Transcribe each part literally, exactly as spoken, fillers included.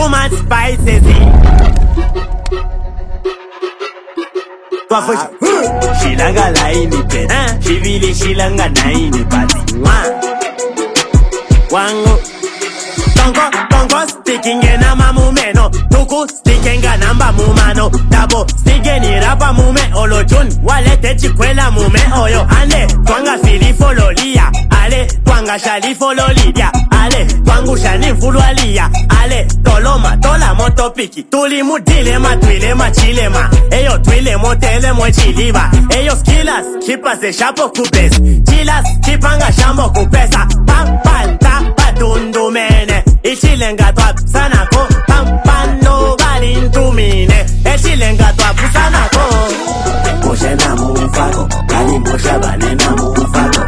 too much spices. Twafush Shilanga laini pet Shivili shilanga naini pati Wango Tonko, tonko, sticking ena mamumeno Tuku, sticking namba mumano Dabo, sticking rapa mume Olojun, walete chikwela mume Oyo, ane, twanga fili fololia Ale, twanga shali fololidia Ale, twangu shani fulwalia Ale, toloma, tola motopiki Tuli mudile ma, twile ma, chile ma Eyo, twile motele mo chiliva Eyo, skillas, kipa se shapo kupes Chilas, kipanga shambo kupesa Pam, pal, tapa, dundu mene Ichilenga twap sanako Pampano balintumine Ichilenga twap sanako Moshe na mufako Kali mosha bane na mufako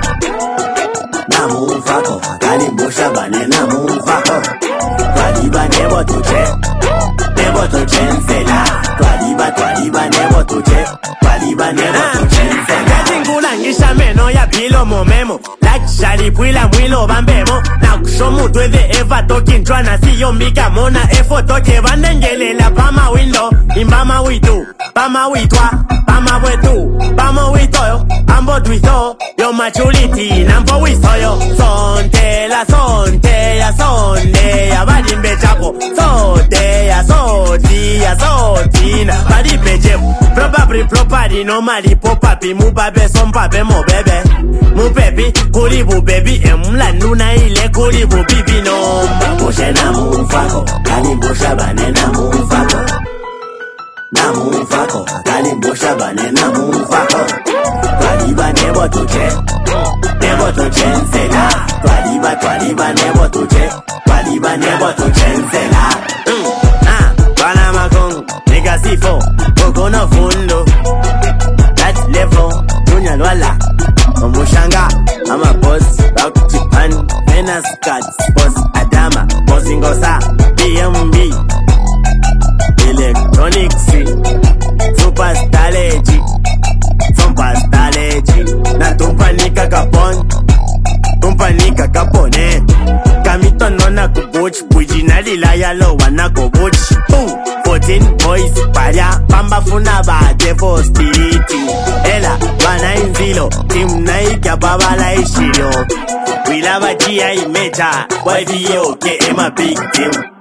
Na mufako Kali mosha bane na mufako Twaliba nebo tuche Nebo tuche nsela Twaliba twaliba nebo tuche Twaliba nebo tuche nsela Katingula ngisha meno ya bilo momemo Like shali pwila mwilo bambemo Na kushomu twede eva toki nchwana siyo mbika mona efo toke bandengelela pama window Imbama witu, pama witwa, pama wetu Pama witoyo, ambo twito Yo maturity, nampo wisoyo Sonte la sonte ya sonde Ya badimbe chapo Sote ya soti ya sotina Badimbe jebu Probably property normally popapi Mubabe sompabe mo bebe Mupepi kuribu baby Emla nuna ile kuribu bibi nomba Moshe na mufako Kalimbosha bane na mufako Na mufako Kalimbosha bane na mufako Twaliba nebo tuche Nebo tuche nsela Twaliba twaliba nebo tuche Twaliba nebo tuche nsela mm. Ah, bana makongo Nigga sifo Koko no fundo That's level Dunya lwala Omushanga I'm a boss Rock Japan Venus Cuts Boss Adama Boss Ingosa B M B Electronics Super Staleji Super Staleji Na tumpanika kapon Tumpanika kapone Kamito nona kubuch Bujina lila yalo wana kubuch fourteen boys Paria Pamba funa ba Devo Spiriti Ela Wana inzilo Team naika baba la ishiro We love a G I mecha Boy V O K M a big team